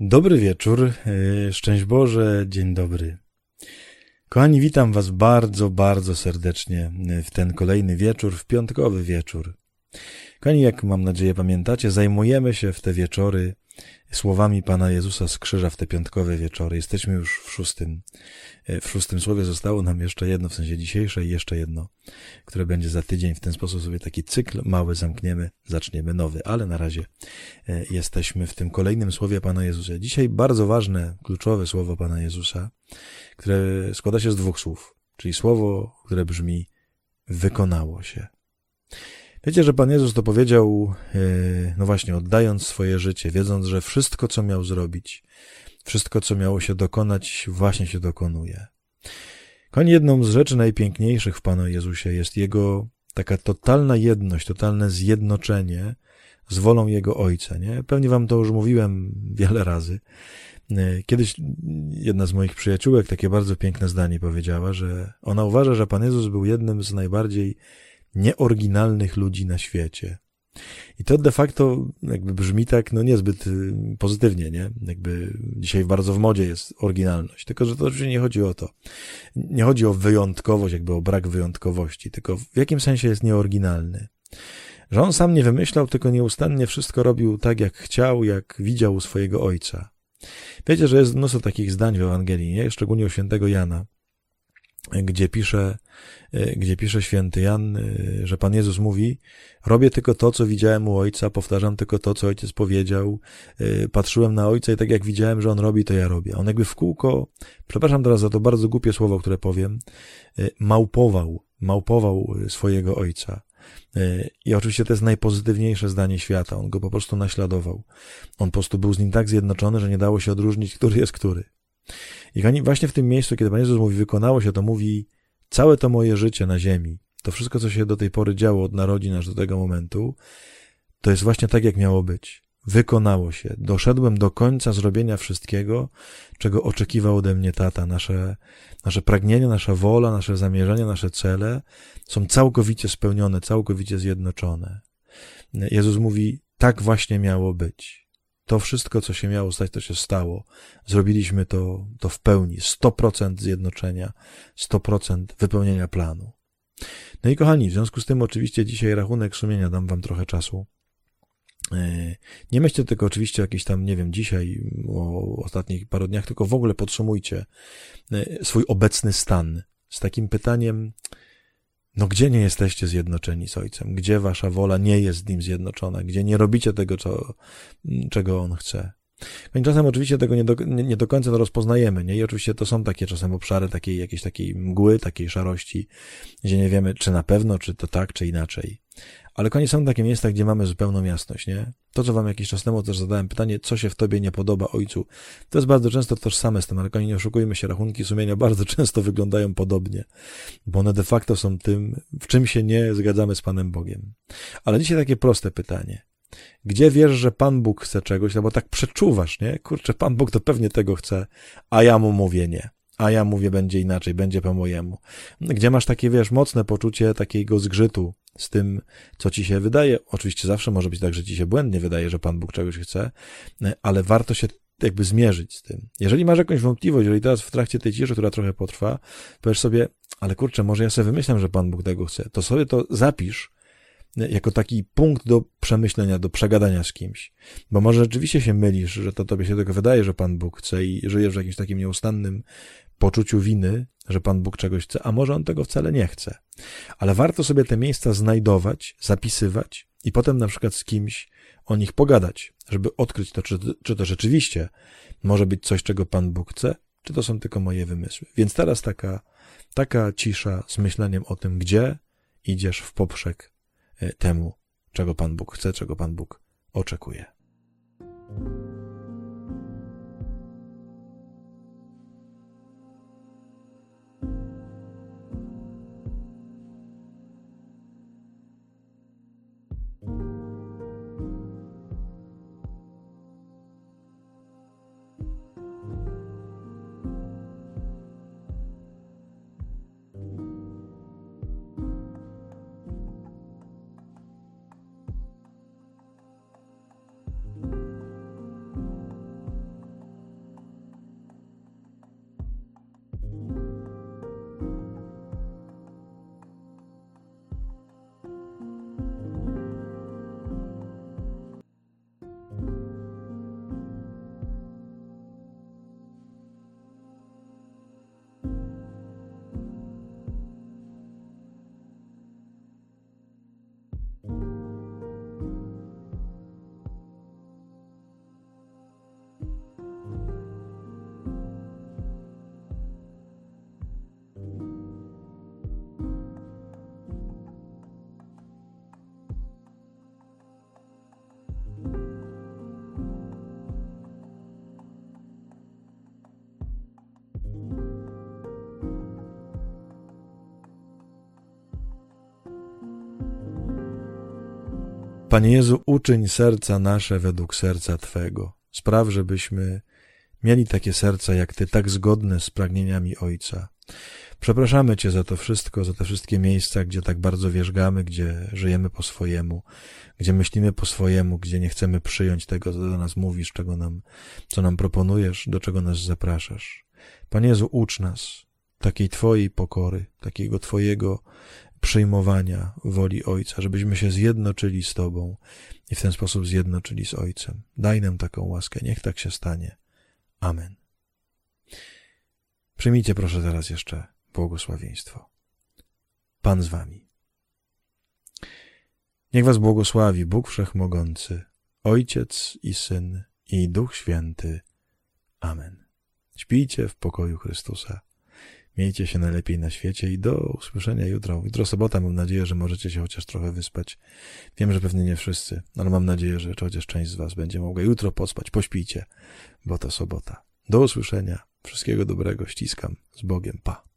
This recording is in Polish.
Dobry wieczór, szczęść Boże, dzień dobry. Kochani, witam Was bardzo, bardzo serdecznie w ten kolejny wieczór, w piątkowy wieczór. Kochani, jak mam nadzieję pamiętacie, zajmujemy się w te wieczory słowami Pana Jezusa z krzyża, w te piątkowe wieczory. Jesteśmy już w szóstym słowie, zostało nam jeszcze jedno, w sensie dzisiejsze i jeszcze jedno, które będzie za tydzień. W ten sposób sobie taki cykl mały zamkniemy, zaczniemy nowy, ale na razie jesteśmy w tym kolejnym słowie Pana Jezusa. Dzisiaj bardzo ważne, kluczowe słowo Pana Jezusa, które składa się z dwóch słów, czyli słowo, które brzmi wykonało się. Wiecie, że Pan Jezus to powiedział, no właśnie, oddając swoje życie, wiedząc, że wszystko, co miał zrobić, wszystko, co miało się dokonać, właśnie się dokonuje. Kochani, jedną z rzeczy najpiękniejszych w Panu Jezusie jest Jego taka totalna jedność, totalne zjednoczenie z wolą Jego Ojca, nie? Pewnie wam to już mówiłem wiele razy. Kiedyś jedna z moich przyjaciółek takie bardzo piękne zdanie powiedziała, że ona uważa, że Pan Jezus był jednym z najbardziej nieoryginalnych ludzi na świecie. I to de facto jakby brzmi tak, no niezbyt pozytywnie, nie? Jakby dzisiaj bardzo w modzie jest oryginalność. Tylko, że to oczywiście nie chodzi o to. Nie chodzi o wyjątkowość, jakby o brak wyjątkowości, tylko w jakim sensie jest nieoryginalny. Że on sam nie wymyślał, tylko nieustannie wszystko robił tak, jak chciał, jak widział u swojego Ojca. Wiecie, że jest mnóstwo takich zdań w Ewangelii, nie? Szczególnie u świętego Jana, gdzie pisze święty Jan, że Pan Jezus mówi: robię tylko to, co widziałem u Ojca, powtarzam tylko to, co Ojciec powiedział, patrzyłem na Ojca i tak jak widziałem, że On robi, to ja robię. On jakby w kółko, przepraszam teraz za to bardzo głupie słowo, które powiem, małpował swojego Ojca. I oczywiście to jest najpozytywniejsze zdanie świata. On go po prostu naśladował. On po prostu był z nim tak zjednoczony, że nie dało się odróżnić, który jest który. I właśnie w tym miejscu, kiedy Pan Jezus mówi wykonało się, to mówi całe to moje życie na ziemi, to wszystko, co się do tej pory działo od narodzin aż do tego momentu, to jest właśnie tak, jak miało być. Wykonało się. Doszedłem do końca zrobienia wszystkiego, czego oczekiwał ode mnie tata. Nasze pragnienia, nasza wola, nasze zamierzenia, nasze cele są całkowicie spełnione, całkowicie zjednoczone. Jezus mówi, tak właśnie miało być. To wszystko, co się miało stać, to się stało. Zrobiliśmy to w pełni. 100% zjednoczenia, 100% wypełnienia planu. No i kochani, w związku z tym oczywiście dzisiaj rachunek sumienia, dam wam trochę czasu. Nie myślcie tylko oczywiście jakiś tam, nie wiem, dzisiaj, o ostatnich paru dniach, tylko w ogóle podsumujcie swój obecny stan z takim pytaniem, no gdzie nie jesteście zjednoczeni z Ojcem? Gdzie wasza wola nie jest z Nim zjednoczona? Gdzie nie robicie tego, czego On chce? No i czasem oczywiście tego nie do końca rozpoznajemy, nie? I oczywiście to są takie czasem obszary jakiejś takiej mgły, takiej szarości, gdzie nie wiemy, czy na pewno, czy to tak, czy inaczej. Ale konie są takie miejsca, gdzie mamy zupełną jasność, nie? To, co wam jakiś czas temu też zadałem pytanie, co się w tobie nie podoba Ojcu, to jest bardzo często tożsame z tym, ale konie, nie oszukujmy się, rachunki sumienia bardzo często wyglądają podobnie, bo one de facto są tym, w czym się nie zgadzamy z Panem Bogiem. Ale dzisiaj takie proste pytanie. Gdzie wiesz, że Pan Bóg chce czegoś, no bo tak przeczuwasz, nie? Kurczę, Pan Bóg to pewnie tego chce, a ja mu mówię nie. A ja mówię, będzie inaczej, będzie po mojemu. Gdzie masz takie, wiesz, mocne poczucie takiego zgrzytu z tym, co ci się wydaje. Oczywiście zawsze może być tak, że ci się błędnie wydaje, że Pan Bóg czegoś chce, ale warto się jakby zmierzyć z tym. Jeżeli masz jakąś wątpliwość, jeżeli teraz w trakcie tej ciszy, która trochę potrwa, powiesz sobie, ale kurczę, może ja sobie wymyślam, że Pan Bóg tego chce, to sobie to zapisz jako taki punkt do przemyślenia, do przegadania z kimś. Bo może rzeczywiście się mylisz, że to tobie się tylko wydaje, że Pan Bóg chce i żyjesz w jakimś takim nieustannym poczuciu winy, że Pan Bóg czegoś chce, a może On tego wcale nie chce. Ale warto sobie te miejsca znajdować, zapisywać i potem na przykład z kimś o nich pogadać, żeby odkryć to, czy to rzeczywiście może być coś, czego Pan Bóg chce, czy to są tylko moje wymysły. Więc teraz taka cisza z myśleniem o tym, gdzie idziesz w poprzek temu, czego Pan Bóg chce, czego Pan Bóg oczekuje. Panie Jezu, uczyń serca nasze według serca Twego. Spraw, żebyśmy mieli takie serca jak Ty, tak zgodne z pragnieniami Ojca. Przepraszamy Cię za to wszystko, za te wszystkie miejsca, gdzie tak bardzo wierzgamy, gdzie żyjemy po swojemu, gdzie myślimy po swojemu, gdzie nie chcemy przyjąć tego, co do nas mówisz, co nam proponujesz, do czego nas zapraszasz. Panie Jezu, ucz nas takiej Twojej pokory, takiego Twojego przyjmowania woli Ojca, żebyśmy się zjednoczyli z Tobą i w ten sposób zjednoczyli z Ojcem. Daj nam taką łaskę, niech tak się stanie. Amen. Przyjmijcie proszę teraz jeszcze błogosławieństwo. Pan z wami. Niech was błogosławi Bóg Wszechmogący, Ojciec i Syn i Duch Święty. Amen. Śpijcie w pokoju Chrystusa. Miejcie się najlepiej na świecie i do usłyszenia jutro. Jutro sobota, mam nadzieję, że możecie się chociaż trochę wyspać. Wiem, że pewnie nie wszyscy, ale mam nadzieję, że chociaż część z was będzie mogła jutro pospać. Pośpijcie, bo to sobota. Do usłyszenia. Wszystkiego dobrego. Ściskam. Z Bogiem. Pa.